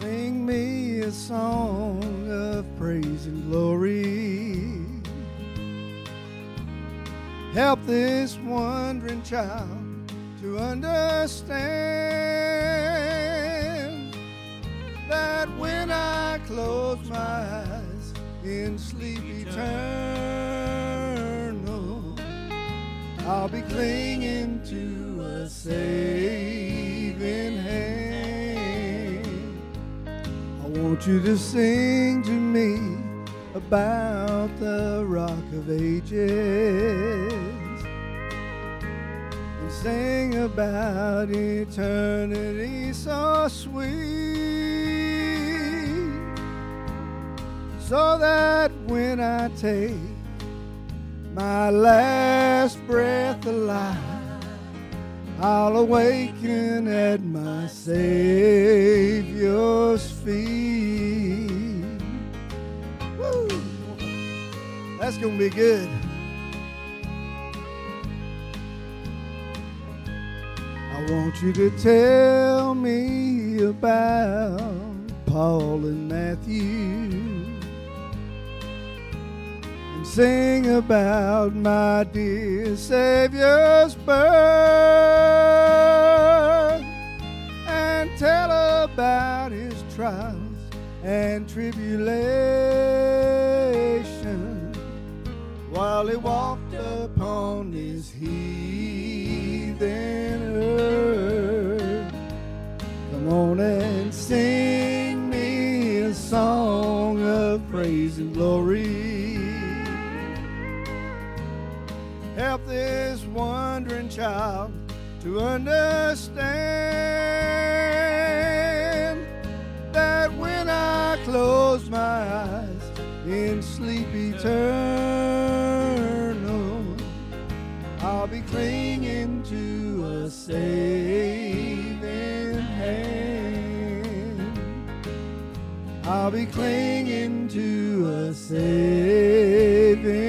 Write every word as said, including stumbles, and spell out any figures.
Sing me a song of praise and glory. Help this wandering child to understand that when I close my eyes in sleep eternal, I'll be clinging to a saving hand. I want you to sing to me about the Rock of Ages and sing about eternity so sweet, so that when I take my last breath alive, I'll awaken at my Savior's feet. Woo! That's gonna be good. I want you to tell me about Paul and Matthew, sing about my dear Savior's birth, and tell about his trials and tribulation while he walked upon this heathen earth. Come on and sing me a song of praise and glory. Help this wandering child to understand that when I close my eyes in sleep eternal, I'll be clinging to a saving hand. I'll be clinging to a saving